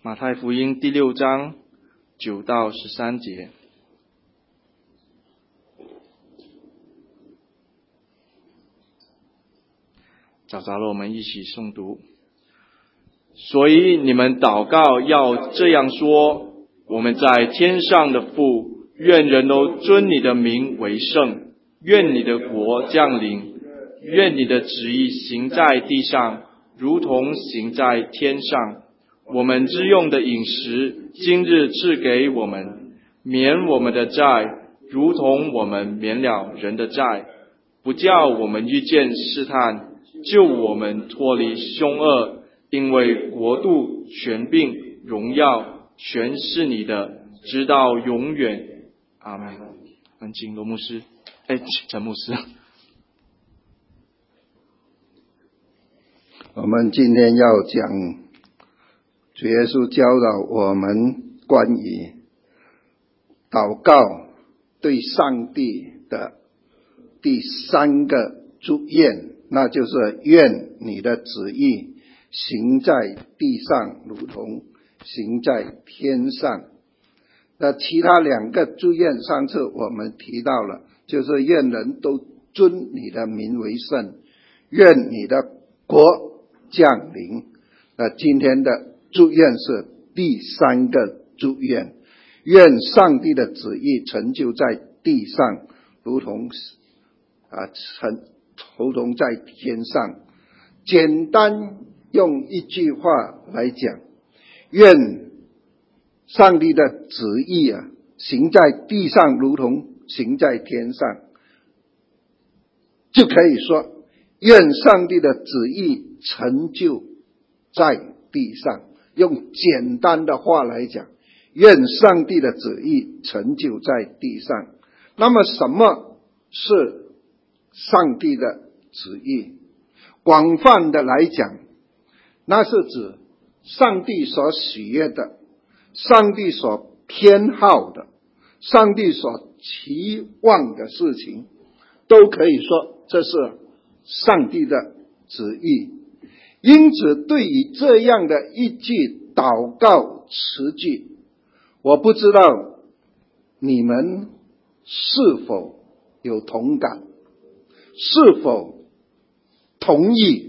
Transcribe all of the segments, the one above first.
马太福音第6章9到13节。找着了，我们一起诵读。所以你们祷告要这样说：我们在天上的父，愿人都尊你的名为圣，愿你的国降临，愿你的旨意行在地上，如同行在天上。我们日用的饮食，今日赐给我们，免我们的债，如同我们免了人的债，不叫我们遇见试探，救我们脱离凶恶。因为国度、权柄、荣耀，全是你的，直到永远。阿们。我们请罗牧师，陈牧师。 我们今天要讲主耶稣教导我们关于祷告对上帝的第3个祝愿，那就是愿你的旨意行在地上，如同行在天上。那其他2个祝愿，上次我们提到了，就是愿人都尊你的名为圣，愿你的国降临。那今天的祝愿是第3个祝愿，愿上帝的旨意成就在地上，如同在天上。简单用一句话来讲，愿上帝的旨意行在地上，如同行在天上，就可以说愿上帝的旨意成就在地上。用简单的话来讲，愿上帝的旨意成就在地上。那么什么是上帝的旨意？广泛的来讲，那是指上帝所喜悦的，上帝所偏好的，上帝所期望的事情，都可以说这是上帝的旨意。因此对于这样的一句祷告词句，我不知道你们是否有同感，是否同意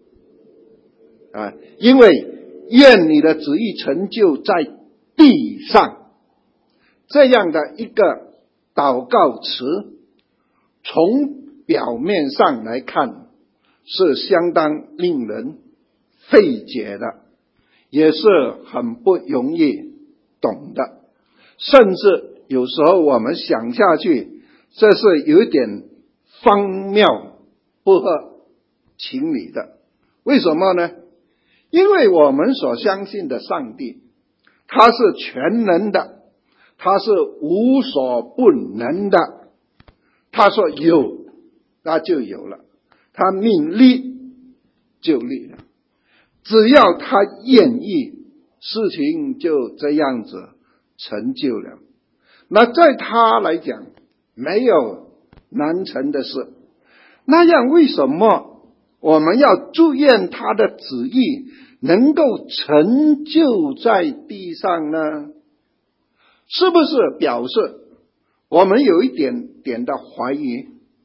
因为愿你的旨意成就在地上这样的一个祷告词，从表面上来看是相当令人费解的，也是很不容易懂的，甚至有时候我们想下去，这是有点荒谬不合情理的。为什么呢？因为我们所相信的上帝，他是全能的，他是无所不能的，他说有那就有了，他命立就立了，只要他愿意，事情就这样子成就了。那在他来讲没有难成的事，那样为什么我们要祝愿他的旨意能够成就在地上呢？是不是表示我们有一点点的怀疑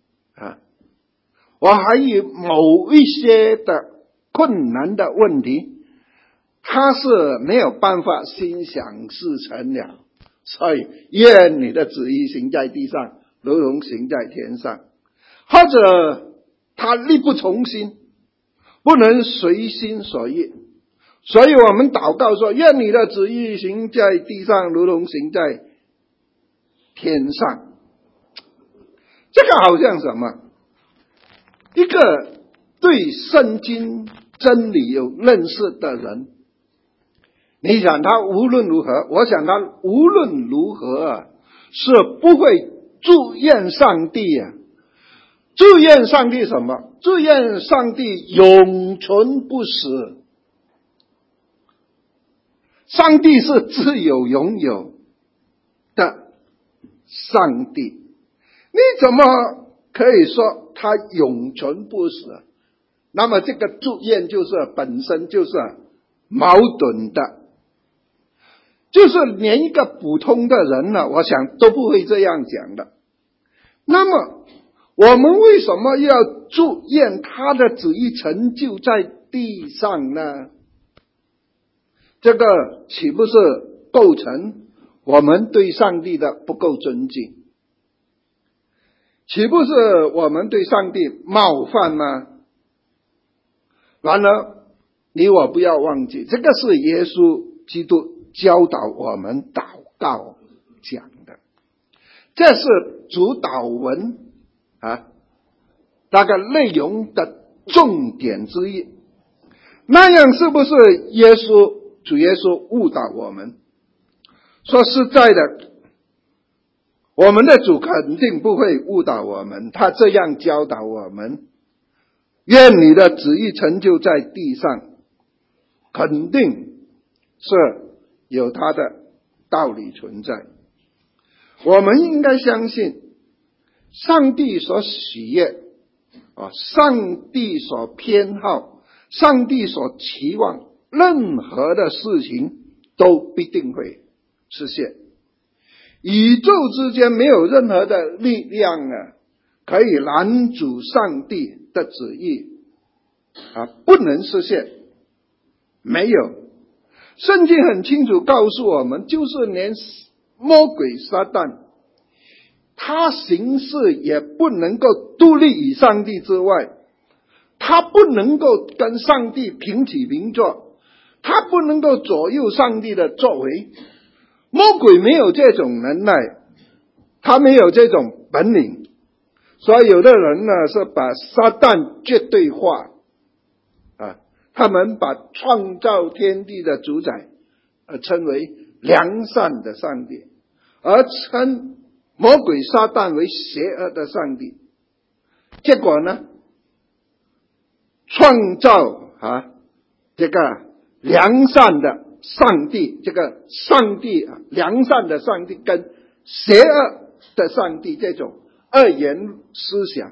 我还有某一些的困难的问题，他是没有办法心想事成了，所以愿你的旨意行在地上，如同行在天上。或者他力不从心，不能随心所欲，所以我们祷告说，愿你的旨意行在地上，如同行在天上。这个好像什么？一个对圣经真理有认识的人，你想他无论如何，我想他无论如何是不会祝愿上帝祝愿上帝什么？祝愿上帝永存不死。上帝是自有永有的上帝，你怎么可以说他永存不死？那么这个祝愿就是本身就是矛盾的。 就是连一个普通的人呢，我想都不会这样讲的。那么我们为什么要祝愿他的旨意成就在地上呢？这个岂不是构成我们对上帝的不够尊敬？岂不是我们对上帝冒犯吗？然而你我不要忘记，这个是耶稣基督教导我们祷告讲的，这是主祷文大概内容的重点之一。那样是不是主耶稣误导我们？说实在的，我们的主肯定不会误导我们，他这样教导我们，愿你的旨意成就在地上，肯定是有他的道理存在。我们应该相信上帝所喜悦上帝所偏好，上帝所期望，任何的事情都必定会实现。宇宙之间没有任何的力量可以拦阻上帝的旨意不能实现，没有。圣经很清楚告诉我们，就是连魔鬼撒旦，他行事也不能够独立于上帝之外，他不能够跟上帝平起平坐，他不能够左右上帝的作为。魔鬼没有这种能耐，他没有这种本领，所以有的人呢是把撒旦绝对化他们把创造天地的主宰称为良善的上帝，而称魔鬼撒旦为邪恶的上帝。结果呢，创造这个良善的上帝，这个上帝良善的上帝跟邪恶的上帝这种二元思想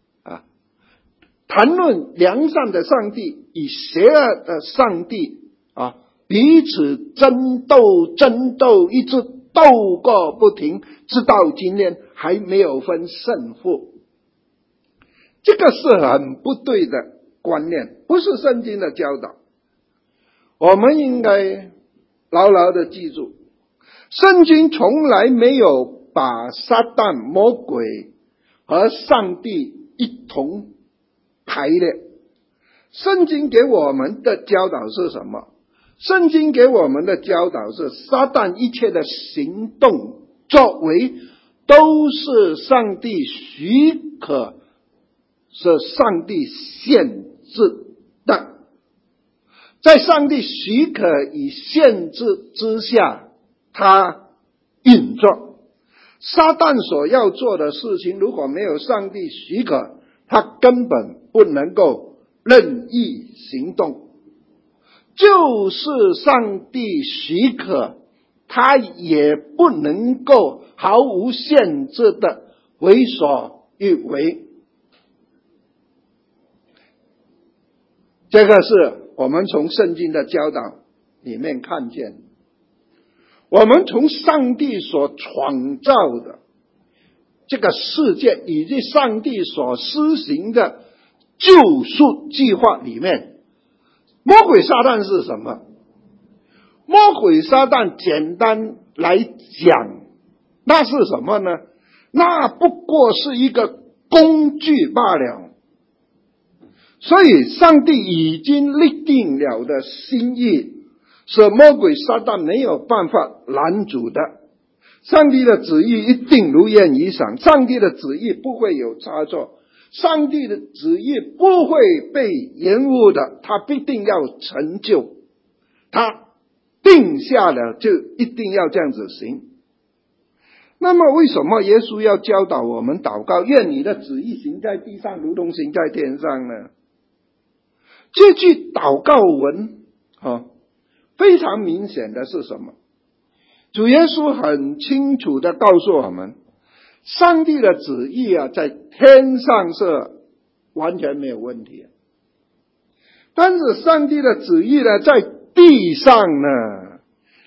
谈论良善的上帝与邪恶的上帝彼此争斗，一直斗个不停，直到今天还没有分胜负。这个是很不对的观念，不是圣经的教导。我们应该牢牢的记住，圣经从来没有把撒旦魔鬼和上帝一同排列。圣经给我们的教导是什么？圣经给我们的教导是，撒旦一切的行动作为都是上帝许可，是上帝限制的。在上帝许可与限制之下，他运作。撒旦所要做的事情，如果没有上帝许可，他根本不能够任意行动。就是上帝许可，他也不能够毫无限制的为所欲为。这个是我们从圣经的教导里面看见，我们从上帝所创造的这个世界以及上帝所施行的救赎计划里面，魔鬼撒旦是什么？魔鬼撒旦简单来讲，那是什么呢？那不过是一个工具罢了。所以上帝已经立定了的心意，是魔鬼撒旦没有办法拦阻的。上帝的旨意一定如愿以偿，上帝的旨意不会有差错，上帝的旨意不会被延误的，他必定要成就，他定下了就一定要这样子行。那么为什么耶稣要教导我们祷告，愿你的旨意行在地上如同行在天上呢？这句祷告文非常明显的是什么？主耶稣很清楚的告诉我们，上帝的旨意在天上是完全没有问题，但是上帝的旨意呢，在地上呢，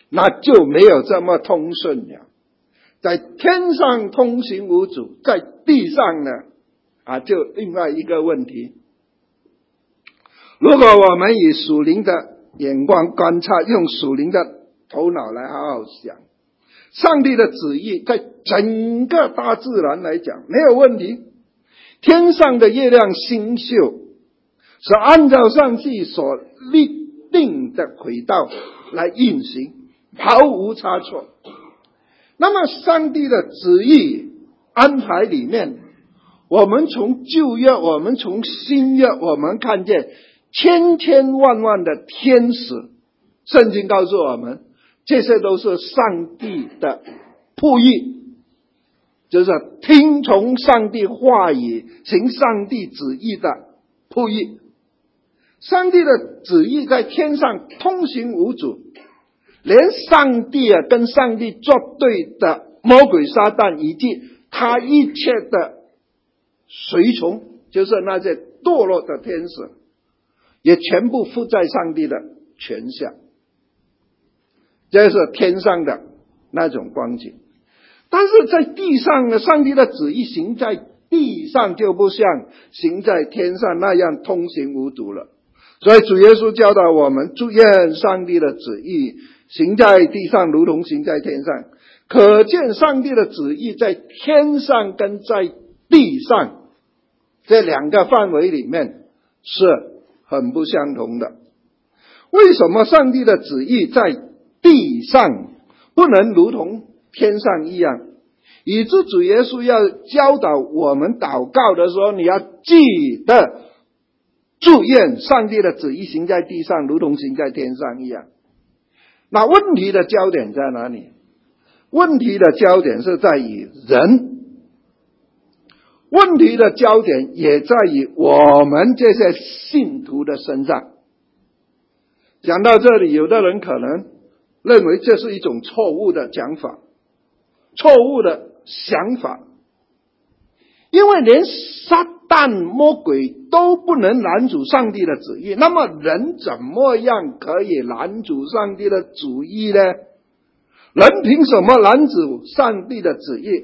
那就没有这么通顺了。在天上通行无阻，在地上呢，就另外一个问题。如果我们以属灵的眼光观察，用属灵的头脑来好好想，上帝的旨意在整个大自然来讲没有问题。天上的月亮星宿是按照上帝所立定的轨道来运行，毫无差错。那么上帝的旨意安排里面，我们从旧约，我们从新约，我们看见千千万万的天使，圣经告诉我们，这些都是上帝的仆役，就是听从上帝话语，行上帝旨意的仆役。上帝的旨意在天上通行无阻，连上帝跟上帝作对的魔鬼撒旦以及他一切的随从，就是那些堕落的天使，也全部附在上帝的权下。这是天上的那种光景。但是在地上呢，上帝的旨意行在地上就不像行在天上那样通行无阻了。所以主耶稣教导我们，祝愿上帝的旨意行在地上如同行在天上。可见上帝的旨意在天上跟在地上这两个范围里面是很不相同的。为什么上帝的旨意在地上不能如同天上一样？以致主耶稣要教导我们祷告的时候，你要记得祝愿上帝的旨意行在地上如同行在天上一样。那问题的焦点在哪里？问题的焦点是在于人，问题的焦点也在于我们这些信徒的身上。讲到这里，有的人可能认为这是一种错误的讲法，错误的想法，因为连撒旦魔鬼都不能拦阻上帝的旨意，那么人怎么样可以拦阻上帝的旨意呢？人凭什么拦阻上帝的旨意？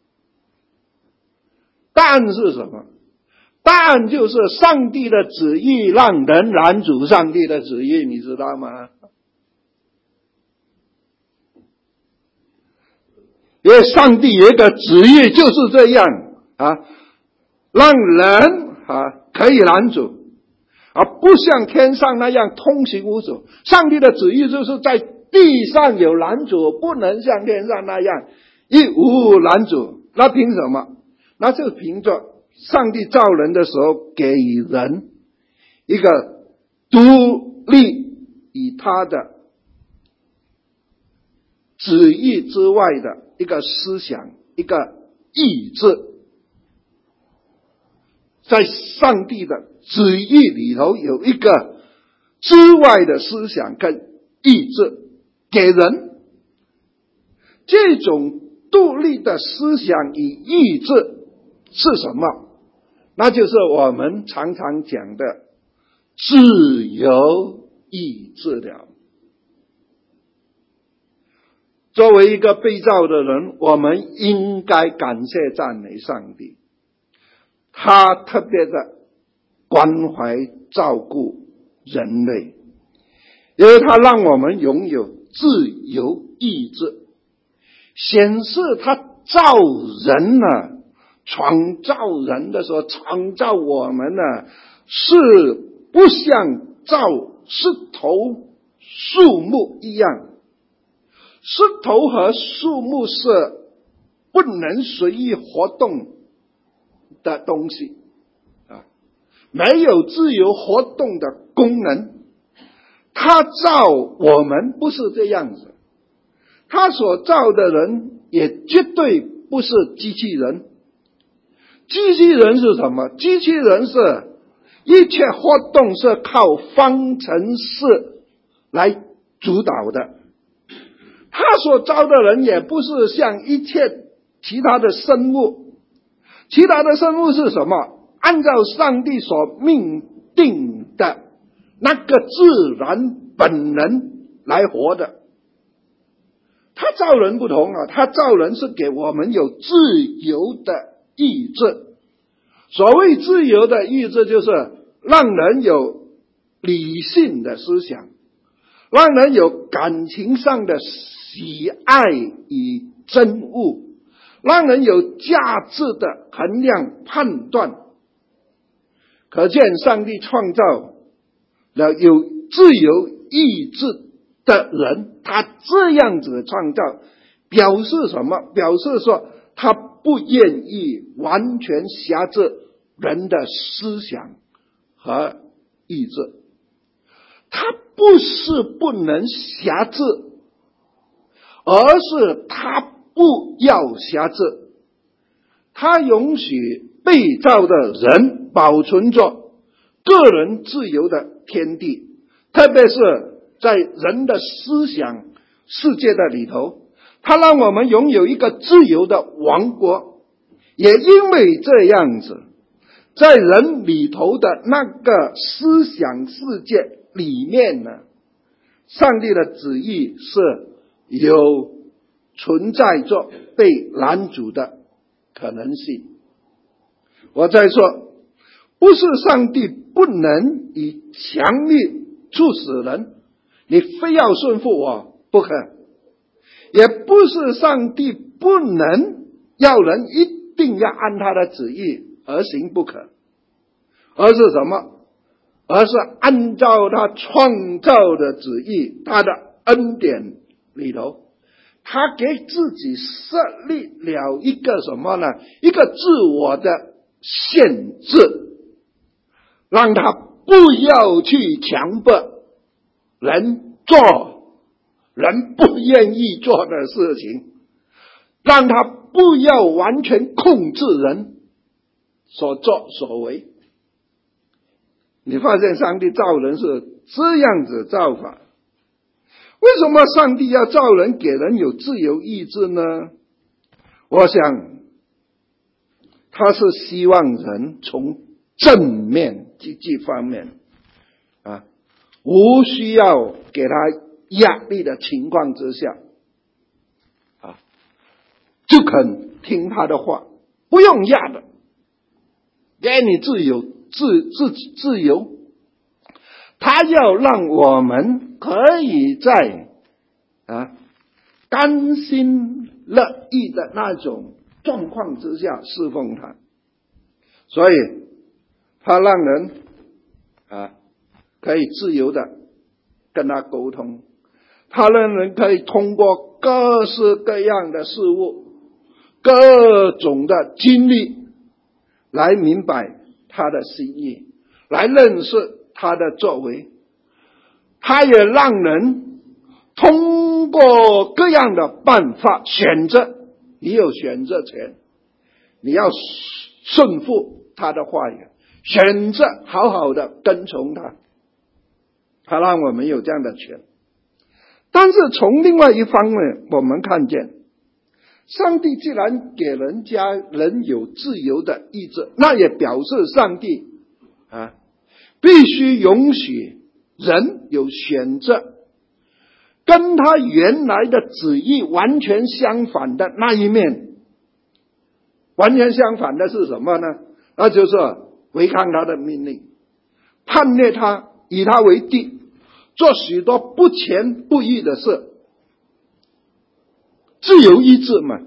答案是什么？答案就是上帝的旨意让人拦阻上帝的旨意，你知道吗？因为上帝有一个旨意就是这样让人可以拦阻，不像天上那样通行无阻。上帝的旨意就是在地上有拦阻，不能像天上那样一无拦阻。那凭什么？那就凭着上帝造人的时候给人一个独立以他的旨意之外的一个思想，一个意志。在上帝的旨意里头有一个之外的思想跟意志给人，这种独立的思想与意志是什么？那就是我们常常讲的自由意志了。作为一个被造的人，我们应该感谢赞美上帝，他特别的关怀照顾人类，因为他让我们拥有自由意志，显示他造人创造人的时候，创造我们是不像造石头树木一样。石头和树木是不能随意活动的东西没有自由活动的功能。他造我们不是这样子，他所造的人也绝对不是机器人。机器人是什么？机器人是一切活动是靠方程式来主导的。他所造的人也不是像一切其他的生物，其他的生物是什么？按照上帝所命定的那个自然本能来活的。 他造人不同啊，他造人是给我们有自由的意志。所谓自由的意志，就是让人有理性的思想，让人有感情上的喜爱与憎恶，让人有价值的衡量判断。可见上帝创造了有自由意志的人，他这样子的创造表示什么？表示说他不愿意完全辖制人的思想和意志。他不是不能辖制，而是他不要辖制。他允许被造的人保存着个人自由的天地，特别是在人的思想世界的里头，他让我们拥有一个自由的王国。也因为这样子，在人里头的那个思想世界里面呢，上帝的旨意是有存在着被拦阻的可能性。我再说，不是上帝不能以强力促使人，你非要顺服我不可，也不是上帝不能要人一定要按他的旨意而行不可，而是什么？而是按照他创造的旨意，他的恩典里头，他给自己设立了一个什么呢？一个自我的限制，让他不要去强迫人做人不愿意做的事情，让他不要完全控制人所作所为。你发现上帝造人是这样子造法，为什么上帝要造人给人有自由意志呢？我想他是希望人从正面积极方面无需要给他压力的情况之下就肯听他的话，不用压的，给你自由自由。他要让我们可以在甘心乐意的那种状况之下侍奉他，所以他让人可以自由的跟他沟通，他让人可以通过各式各样的事物，各种的经历来明白他的心意，来认识他的作为。他也让人通过各样的办法选择，你有选择权，你要顺服他的话语，选择好好的跟从他，他让我们有这样的权。但是从另外一方面，我们看见上帝既然给人有自由的意志，那也表示上帝必须允许人有选择，跟他原来的旨意完全相反的那一面。完全相反的是什么呢？那就是违抗他的命令，叛逆他，以他为敌，做许多不前不义的事。自由意志嘛，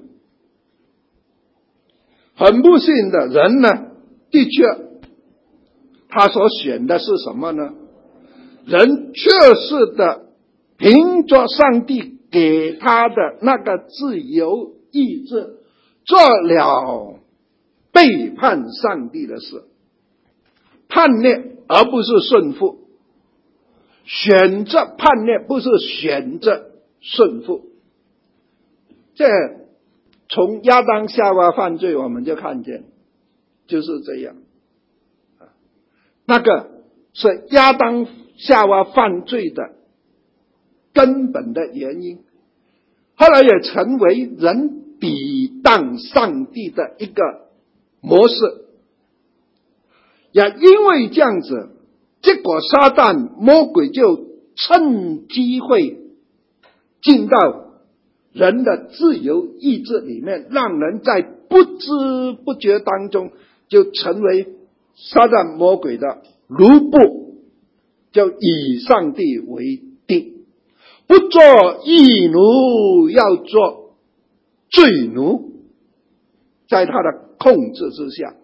很不幸的人呢，的确他所选的是什么呢？人确实的凭着上帝给他的那个自由意志，做了背叛上帝的事，叛逆而不是顺服，选择叛逆不是选择顺服。这从亚当夏娃犯罪我们就看见就是这样，那个是亚当夏娃犯罪的根本的原因，后来也成为人抵挡上帝的一个模式。也因为这样子，结果撒旦魔鬼就趁机会进到人的自由意志里面，让人在不知不觉当中就成为撒旦魔鬼的奴仆，就以上帝为帝，不做义奴，要做罪奴，在他的控制之下。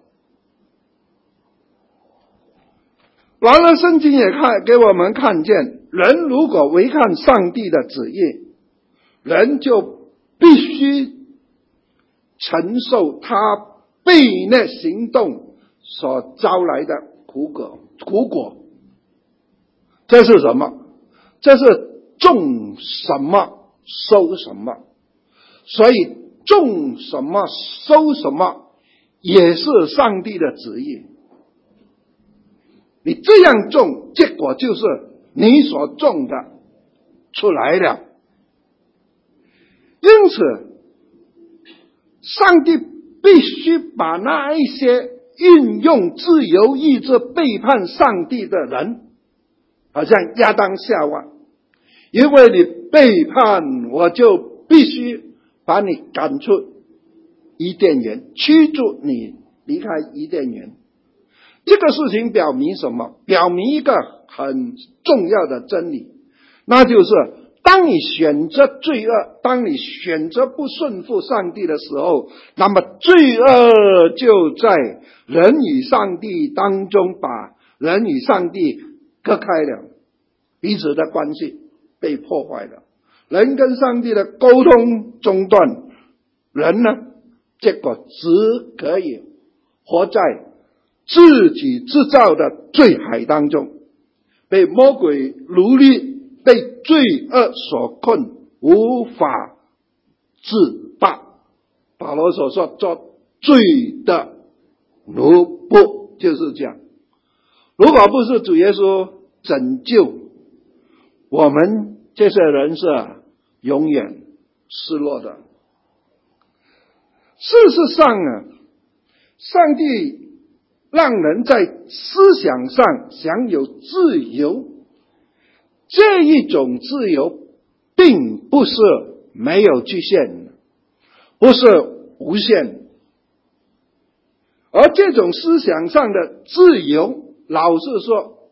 然而圣经也给我们看见，人如果违抗上帝的旨意，人就必须承受他悖逆行动所招来的苦果。这是什么？这是种什么收什么。所以种什么收什么也是上帝的旨意。你这样种，结果就是你所种的出来了。因此上帝必须把那一些运用自由意志背叛上帝的人，好像亚当夏娃，因为你背叛，我就必须把你赶出伊甸园，驱逐你离开伊甸园。这个事情表明什么？表明一个很重要的真理，那就是当你选择罪恶，当你选择不顺服上帝的时候，那么罪恶就在人与上帝当中把人与上帝割开了，彼此的关系被破坏了，人跟上帝的沟通中断，人呢，结果只可以活在自己制造的罪海当中，被魔鬼奴隶，被罪恶所困，无法自拔。保罗所说做罪的奴仆就是这样。如果不是主耶稣拯救我们这些人，是永远失落的。事实上上帝让人在思想上享有自由，这一种自由并不是没有局限，不是无限。而这种思想上的自由，老实说，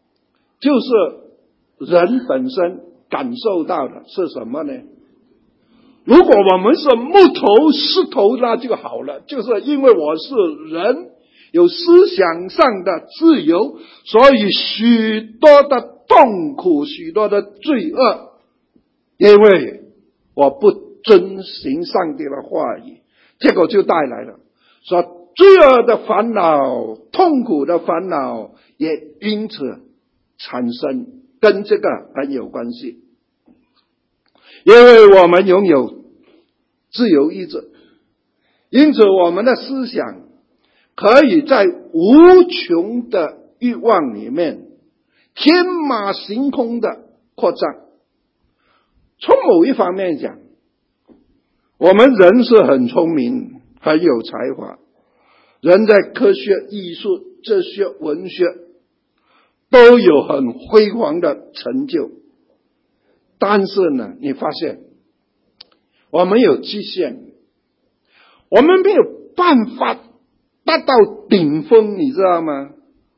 就是人本身感受到的是什么呢？如果我们是木头石头，那就好了，就是因为我是人，有思想上的自由，所以许多的痛苦，许多的罪恶，因为我不遵行上帝的话语，结果就带来了说罪恶的烦恼，痛苦的烦恼也因此产生，跟这个很有关系。因为我们拥有自由意志，因此我们的思想可以在无穷的欲望里面天马行空的扩张。从某一方面讲，我们人是很聪明，很有才华，人在科学、艺术、哲学、文学都有很辉煌的成就。但是呢，你发现我们有极限，我们没有办法达到顶峰，你知道吗？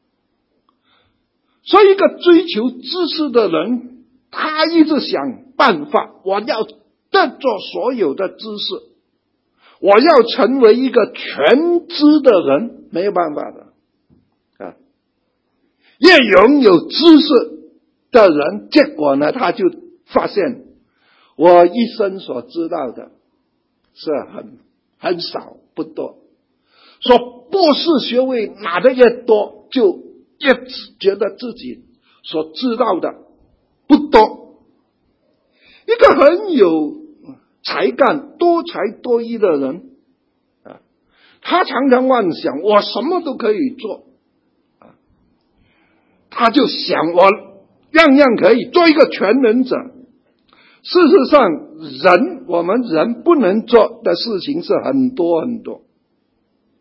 所以一个追求知识的人，他一直想办法，我要得着所有的知识，我要成为一个全知的人，没有办法的越拥有知识的人，结果呢，他就发现我一生所知道的是很少，不多。说博士学位拿得越多，就越觉得自己所知道的不多。一个很有才干、多才多艺的人他常常幻想我什么都可以做他就想我样样可以，做一个全能者。事实上我们人不能做的事情是很多很多。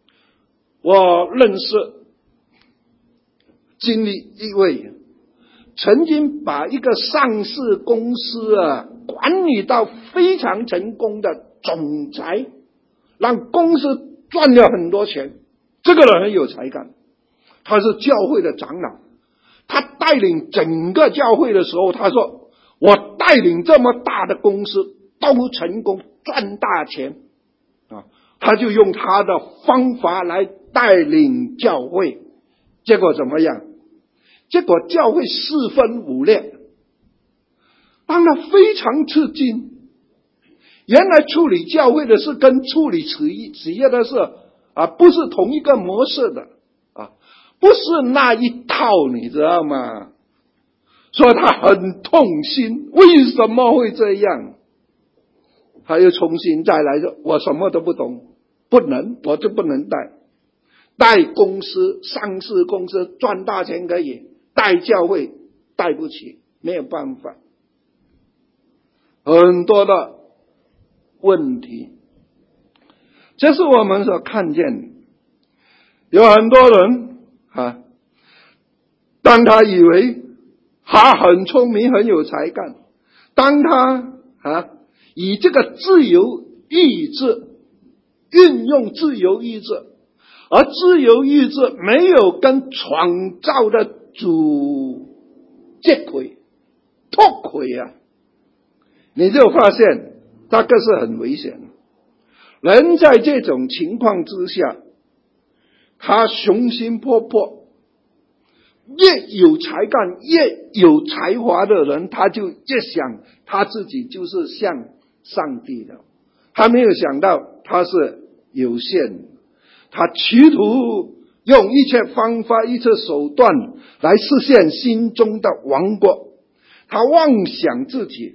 我认识经历一位曾经把一个上市公司管理到非常成功的总裁，让公司赚了很多钱。这个人很有才干，他是教会的长老，他带领整个教会的时候，他说我带领这么大的公司都成功赚大钱他就用他的方法来带领教会，结果怎么样？结果教会四分五裂，让他非常吃惊。原来处理教会的事跟处理企业的事不是同一个模式的不是那一套，你知道吗？所以他很痛心，为什么会这样？他又重新再来说，我什么都不懂，我就不能带公司，上市公司赚大钱可以，带教会带不起，没有办法。很多的问题，这是我们所看见的。有很多人当他以为他很聪明很有才干，当他以这个自由意志运用自由意志，而自由意志没有跟创造的主接轨脱轨你就发现这个是很危险的。人在这种情况之下，他雄心勃勃，越有才干越有才华的人，他就越想他自己就是像上帝的，他没有想到他是有限的，他企图用一切方法一切手段来实现心中的王国，他妄想自己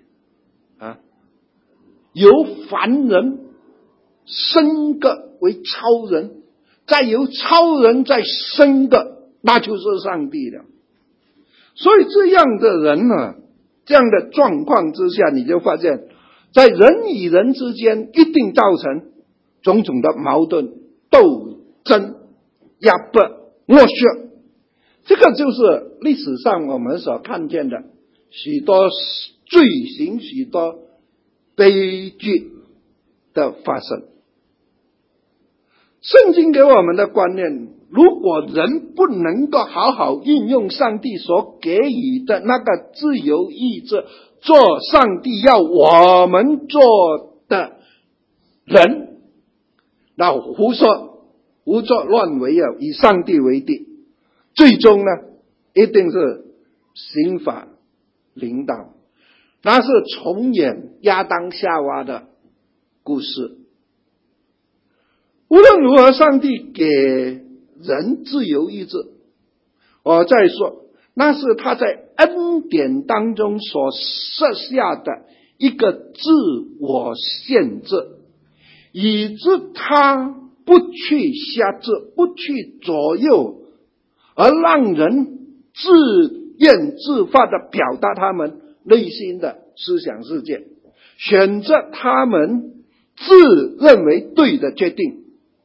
由凡人升格为超人，再由超人再升格，那就是上帝的。所以这样的人这样的状况之下，你就发现在人与人之间一定造成种种的矛盾、斗争、压迫、剥削。这个就是历史上我们所看见的许多罪行、许多悲剧的发生。圣经给我们的观念，如果人不能够好好运用上帝所给予的那个自由意志，做上帝要我们做的人，那胡作乱为以上帝为敌，最终呢一定是刑法临到。那是重演亚当夏娃的故事。无论如何，上帝给人自由意志，我再说，那是他在恩典当中所设下的一个自我限制，以致他不去辖制，不去左右，而让人自愿自发地表达他们内心的思想世界，选择他们自认为对的决定，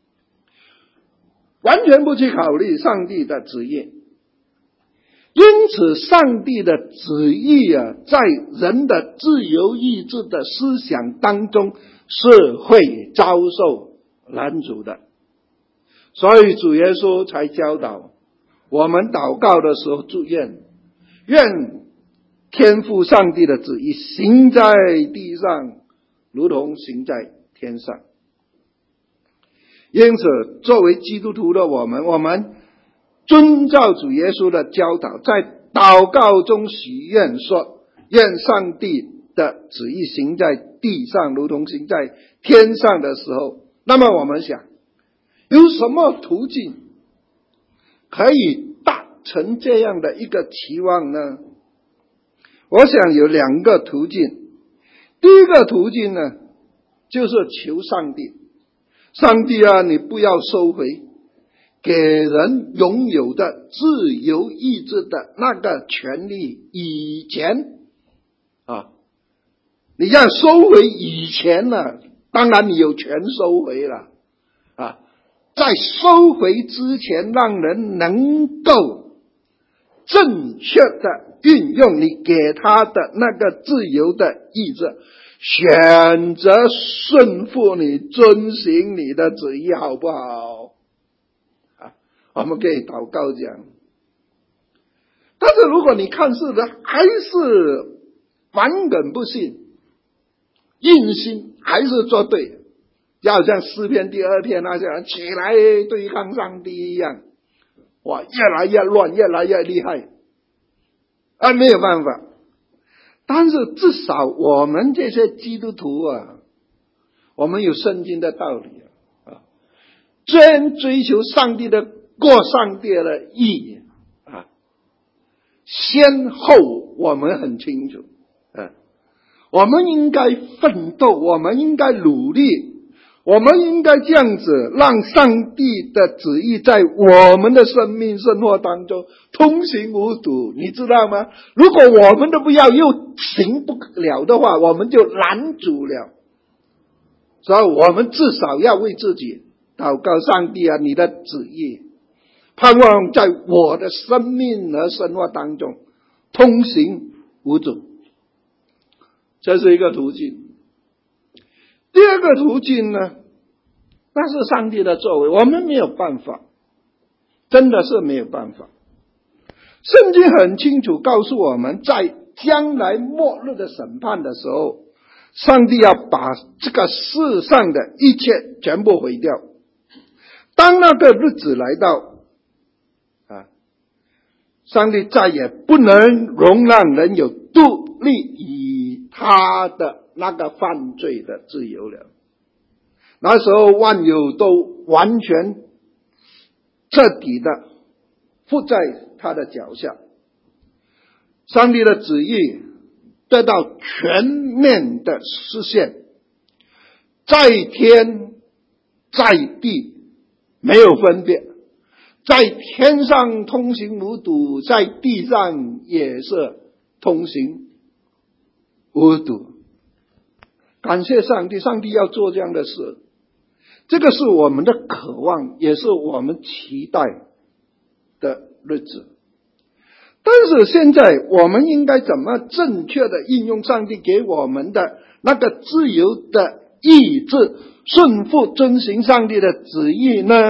完全不去考虑上帝的旨意。因此上帝的旨意在人的自由意志的思想当中是会遭受拦阻的。所以主耶稣才教导我们祷告的时候祝愿天父上帝的旨意行在地上如同行在天上。因此作为基督徒的我们遵照主耶稣的教导，在祷告中许愿说，愿上帝的旨意行在地上如同行在天上的时候，那么我们想有什么途径可以达成这样的一个期望呢？我想有两个途径。第一个途径呢，就是求上帝，上帝你不要收回给人拥有的自由意志的那个权利。以前你要收回以前呢，当然你有权收回了在收回之前，让人能够正确的运用你给他的那个自由的意志，选择顺服你，遵行你的旨意，好不好？我们可以祷告讲。但是如果你看似的还是顽梗不信，硬心还是做对，就好像诗篇第2篇那些人起来对抗上帝一样，哇，越来越乱，越来越厉害，没有办法。但是至少我们这些基督徒我们有圣经的道理专追求上帝的过上帝的义先后我们很清楚我们应该奋斗，我们应该努力，我们应该这样子让上帝的旨意在我们的生命生活当中通行无阻，你知道吗？如果我们都不要又行不了的话，我们就拦阻了。所以我们至少要为自己祷告，上帝你的旨意盼望在我的生命和生活当中通行无阻，这是一个途径。第二个途径呢，那是上帝的作为，我们没有办法，真的是没有办法。圣经很清楚告诉我们，在将来末日的审判的时候，上帝要把这个世上的一切全部毁掉。当那个日子来到上帝再也不能容让人有独立以他的那个犯罪的自由了。那时候万有都完全彻底的附在他的脚下，上帝的旨意得到全面的实现，在天在地没有分别，在天上通行无阻，在地上也是通行无阻。感谢上帝，上帝要做这样的事，这个是我们的渴望，也是我们期待的日子。但是现在我们应该怎么正确的应用上帝给我们的那个自由的意志，顺服遵行上帝的旨意呢？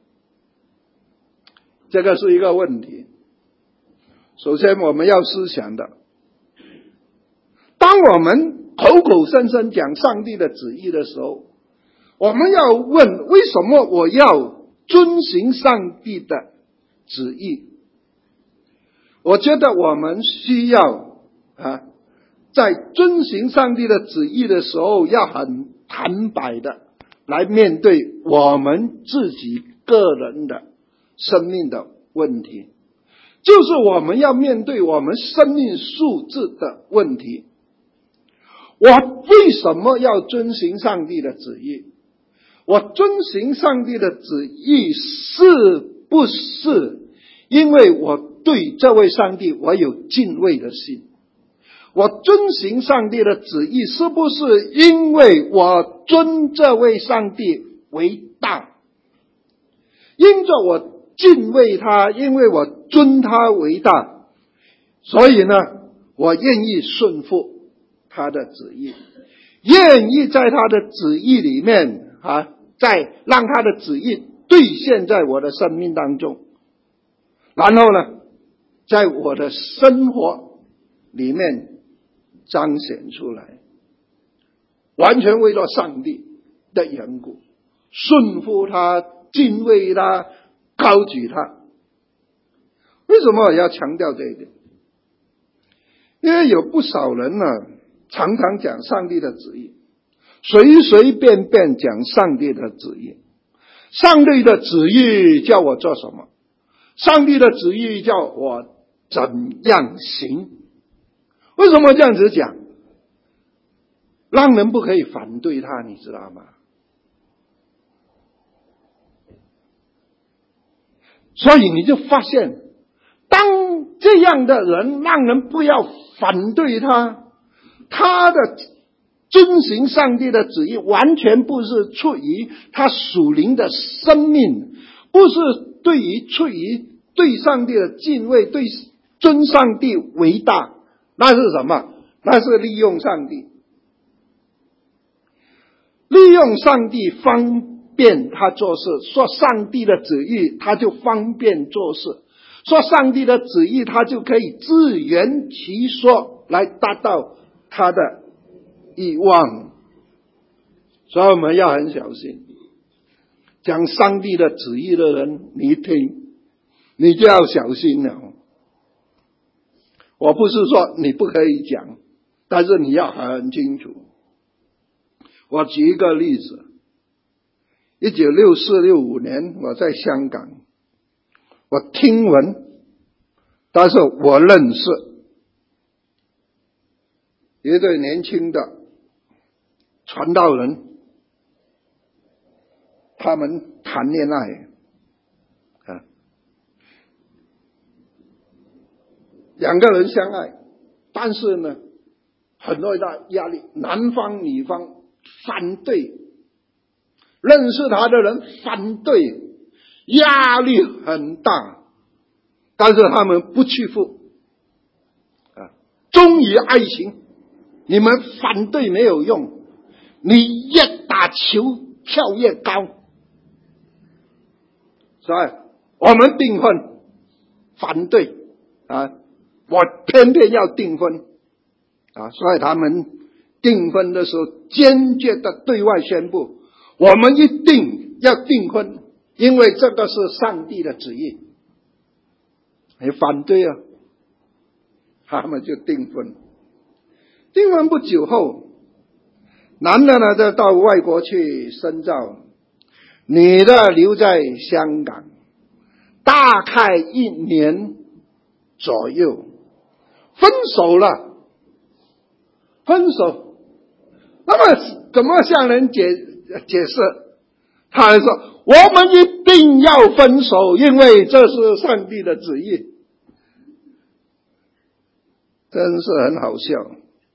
这个是一个问题。首先我们要思想的，当我们口口声声讲上帝的旨意的时候，我们要问，为什么我要遵行上帝的旨意？我觉得我们需要在遵行上帝的旨意的时候，要很坦白的来面对我们自己个人的生命的问题，就是我们要面对我们生命素质的问题。我为什么要遵行上帝的旨意？我遵行上帝的旨意是不是因为我对这位上帝我有敬畏的心？我遵行上帝的旨意是不是因为我尊这位上帝为大？因着我敬畏他，因为我尊他为大，所以呢，我愿意顺服他的旨意，愿意在他的旨意里面再让他的旨意兑现在我的生命当中，然后呢，在我的生活里面彰显出来，完全为了上帝的缘故，顺服他，敬畏他，高举他。为什么我要强调这一点？因为有不少人常常讲上帝的旨意，随随便便讲上帝的旨意。上帝的旨意叫我做什么？上帝的旨意叫我怎样行？为什么这样子讲？让人不可以反对他，你知道吗？所以你就发现，当这样的人让人不要反对他，他的遵行上帝的旨意完全不是出于他属灵的生命，不是出于对上帝的敬畏，对尊上帝为大，那是什么？那是利用上帝，利用上帝方便他做事。说上帝的旨意，他就方便做事；说上帝的旨意，他就可以自圆其说来达到他的欲望。所以我们要很小心，讲上帝的旨意的人，你一听你就要小心了。我不是说你不可以讲，但是你要很清楚。我举一个例子，1964、65年我在香港，我听闻，但是我认识一对年轻的传道人，他们谈恋爱两个人相爱，但是呢很多的压力，男方女方反对，认识他的人反对，压力很大，但是他们不屈服忠于爱情，你们反对没有用，你越打球跳越高。所以我们订婚反对我偏偏要订婚所以他们订婚的时候坚决的对外宣布，我们一定要订婚，因为这个是上帝的旨意。你反对他们就订婚。订婚不久后，男的呢就到外国去深造，女的留在香港，大概1年左右分手了。分手，那么怎么向人解释？他还说我们一定要分手，因为这是上帝的旨意。真是很好笑。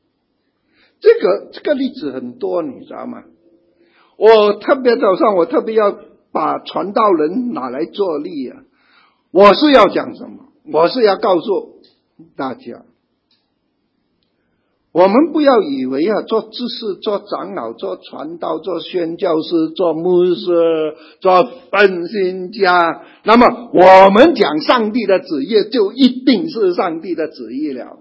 这个例子很多，你知道吗？我特别要把传道人拿来做例我是要讲什么？我是要告诉大家，我们不要以为做知识、做长老、做传道、做宣教师、做牧师、做分心家，那么我们讲上帝的旨意就一定是上帝的旨意了。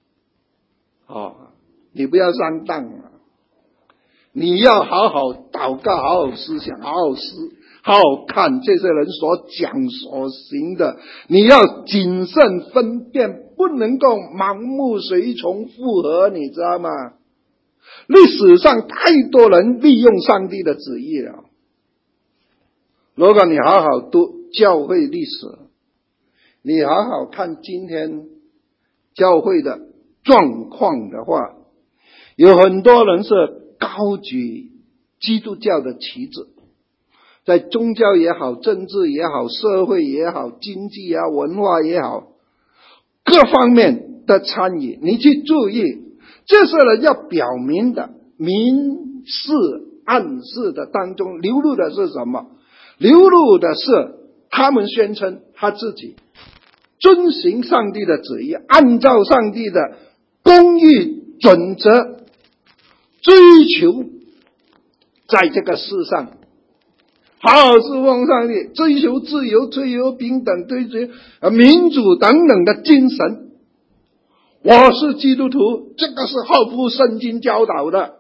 你不要上当你要好好祷告，好好思想，好好看这些人所讲所行的，你要谨慎分辨，不能够盲目随从附和，你知道吗？历史上太多人利用上帝的旨意了。如果你好好读教会历史，你好好看今天教会的状况的话，有很多人是高举基督教的旗帜，在宗教也好，政治也好，社会也好，经济文化也好，各方面的参与。你去注意，这些人要表明的明示暗示的当中流露的是什么？流露的是他们宣称他自己遵行上帝的旨意，按照上帝的公义准则追求在这个世上好好侍奉上帝，追求自由，追求平等，追求民主等等的精神。我是基督徒，这个是后部圣经教导的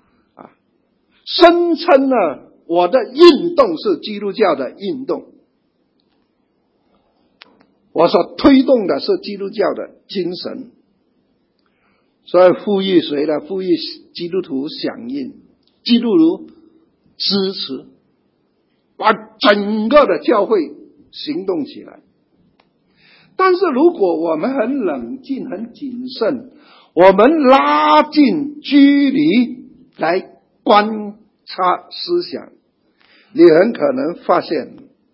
声称我的运动是基督教的运动，我所推动的是基督教的精神。所以呼吁谁呢？呼吁基督徒响应，基督徒支持，把整个的教会行动起来。但是如果我们很冷静、很谨慎，我们拉近距离来观察思想，你很可能发现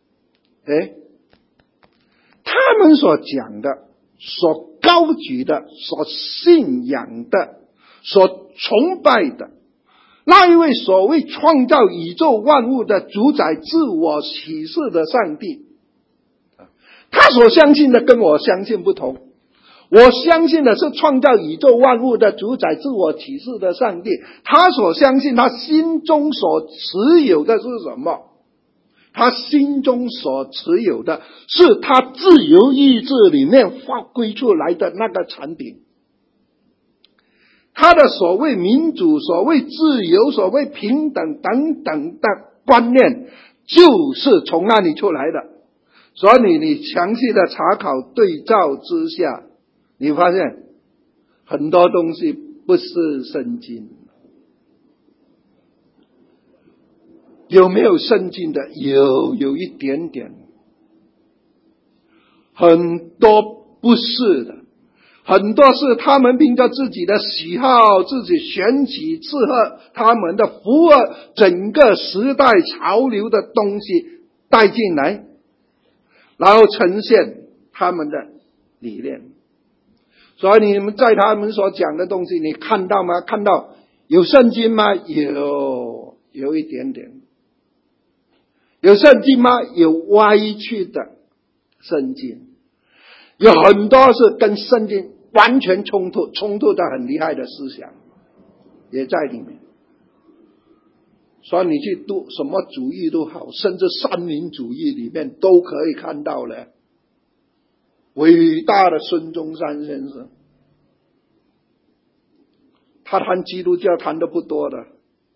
他们所讲的，所高举的，所信仰的，所崇拜的，那一位所谓创造宇宙万物的主宰自我启示的上帝，他所相信的跟我相信不同， 我相信的是创造宇宙万物的主宰、自我启示的上帝。他所相信，他心中所持有的是什么？他心中所持有的是他自由意志里面发挥出来的那个产品。他的所谓民主、所谓自由、所谓平等等等的观念，就是从那里出来的。所以你详细的查考对照之下，你发现很多东西不是圣经。有没有圣经的？有一点点，很多不是的。很多是他们凭着自己的喜好，自己选取适合他们的符合整个时代潮流的东西带进来，然后呈现他们的理念。所以你们在他们所讲的东西，你看到吗？看到有圣经吗？有一点点。有圣经吗？有歪曲的圣经。有很多是跟圣经完全冲突的很厉害的思想也在里面。所以你去读什么主义都好，甚至三民主义里面都可以看到了。伟大的孙中山先生，他谈基督教谈的不多的，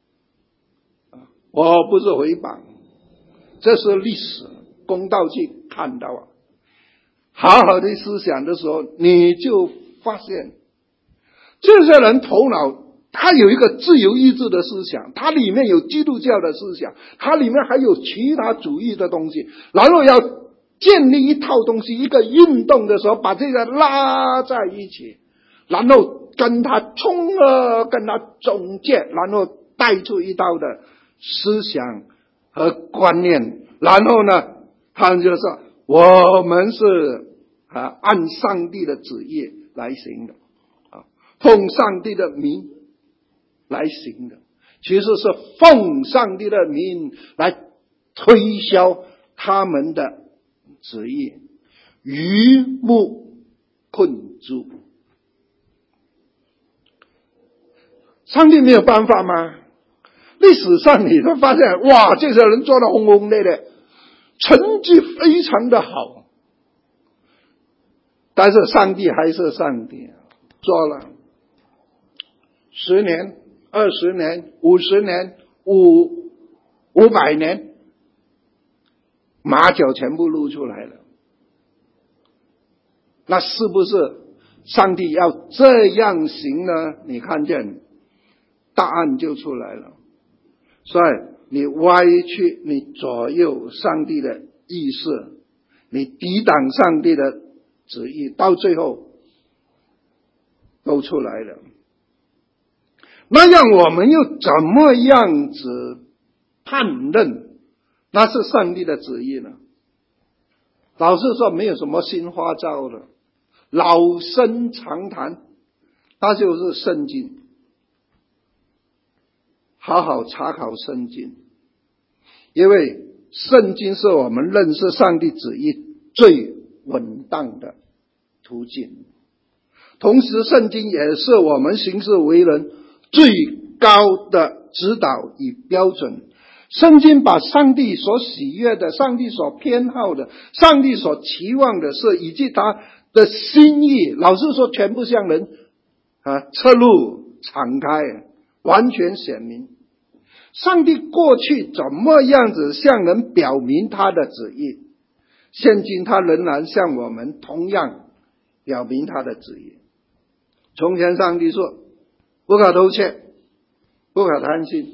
我不是诽谤，这是历史公道去看到啊。好好的思想的时候，你就发现这些人头脑他有一个自由意志的思想，他里面有基督教的思想，他里面还有其他主义的东西，然后要建立一套东西，一个运动的时候把这个拉在一起，然后跟他冲了，跟他总结，然后带出一套的思想和观念，然后呢他们就说我们是按上帝的旨意来行的，奉上帝的名来行的，其实是奉上帝的名来推销他们的旨意，鱼目混珠。上帝没有办法吗？历史上你会发现，哇，这些人做得轰轰烈烈，成绩非常的好，但是上帝还是上帝，做了10年、20年、50年、500年，马脚全部露出来了。那是不是上帝要这样行呢？你看见答案就出来了。所以你歪曲，你左右上帝的意思，你抵挡上帝的旨意，到最后都出来了。那样我们又怎么样子判认那是上帝的旨意呢？老实说，没有什么新花招的，老生常谈，那就是圣经。好好查考圣经，因为圣经是我们认识上帝旨意最稳当的途径，同时圣经也是我们行事为人最高的指导与标准。圣经把上帝所喜悦的、上帝所偏好的、上帝所期望的事以及他的心意，老实说全部向人侧露敞开，完全显明。上帝过去怎么样子向人表明他的旨意，现今他仍然向我们同样表明他的旨意。从前上帝说不可偷窃，不可贪心，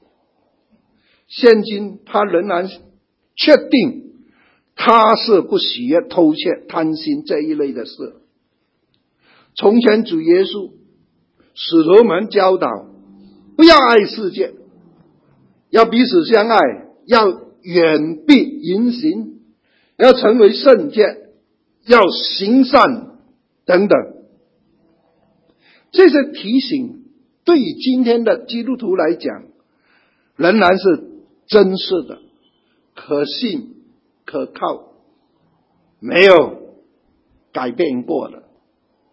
现今他仍然确定他是不喜悦偷窃、贪心这一类的事。从前主耶稣使徒们教导不要爱世界，要彼此相爱，要远避淫行，要成为圣洁，要行善等等。这些提醒对于今天的基督徒来讲仍然是真实的、可信、可靠，没有改变过的。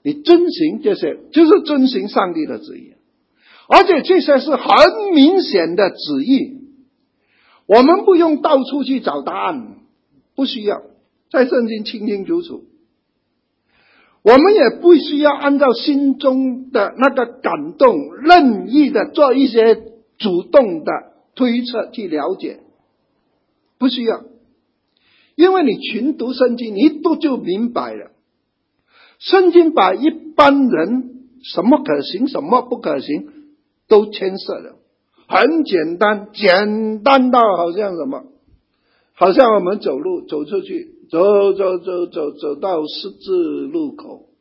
你遵行这些，就是遵行上帝的旨意，而且这些是很明显的旨意，我们不用到处去找答案，不需要，在圣经清清楚楚。我们也不需要按照心中的那个感动任意的做一些主动的推测去了解，不需要，因为你群读圣经，你一读就明白了。圣经把一般人什么可行什么不可行都牵涉了，很简单，简单到好像什么，好像我们走路走出去，走到十字路口，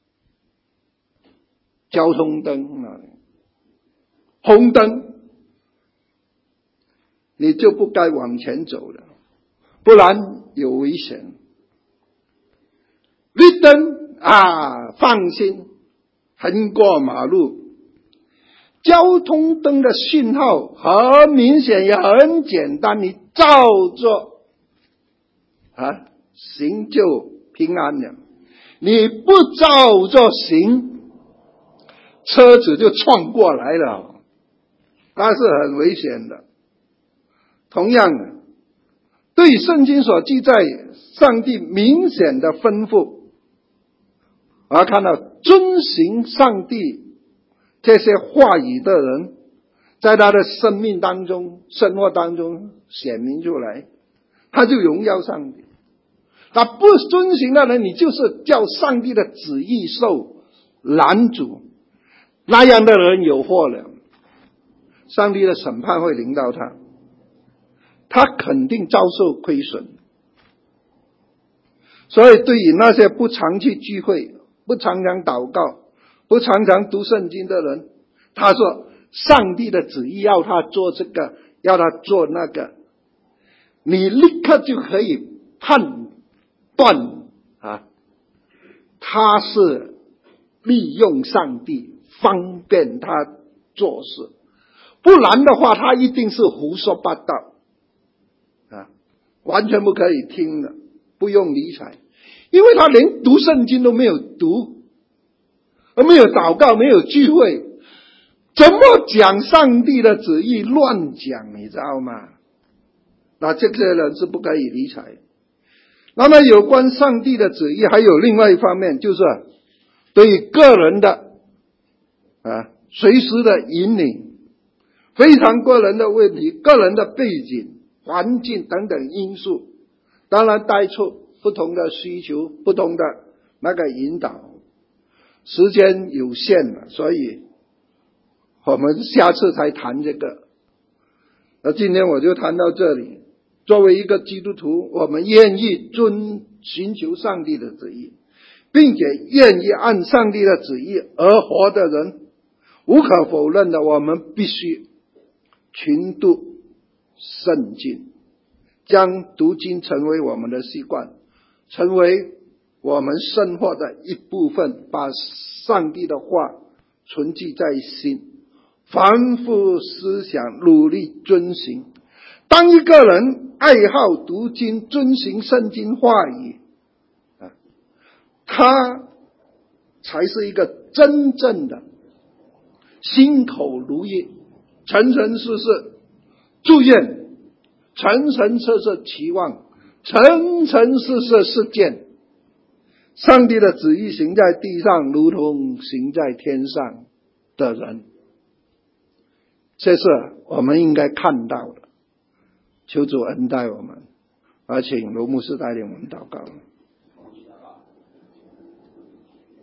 交通灯那里，红灯，你就不该往前走了，不然有危险。绿灯放心，横过马路。交通灯的信号很明显也很简单，你照做行就平安了。你不照做行，车子就撞过来了，那是很危险的。同样的，对于圣经所记载上帝明显的吩咐，我要看到遵行上帝这些话语的人，在他的生命当中生活当中显明出来，他就荣耀上帝。他不遵行的人，你就是叫上帝的旨意受拦阻，那样的人有祸了，上帝的审判会临到他，他肯定遭受亏损。所以对于那些不常去聚会，不常常祷告，不常常读圣经的人，他说上帝的旨意要他做这个，要他做那个，你立刻就可以判断他是利用上帝方便他做事，不然的话他一定是胡说八道完全不可以听的，不用理睬，因为他连读圣经都没有读，没有祷告，没有聚会，怎么讲上帝的旨意？乱讲，你知道吗？那这些人是不可以理睬。那么有关上帝的旨意还有另外一方面，就是对于个人的随时的引领，非常个人的问题，个人的背景环境等等因素，当然带出不同的需求，不同的那个引导。时间有限了，所以我们下次才谈这个。今天我就谈到这里。作为一个基督徒，我们愿意寻求上帝的旨意，并且愿意按上帝的旨意而活的人，无可否认的，我们必须群读圣经，将读经成为我们的习惯，成为我们生活的一部分，把上帝的话存记在心，反复思想，努力遵行。当一个人爱好读经，遵行圣经话语他才是一个真正的心口如一，诚诚实实祝愿，诚诚实实期望，诚诚实实实践上帝的旨意行在地上，如同行在天上的人。这是我们应该看到的。求主恩待我们，而请罗牧师带领我们祷告。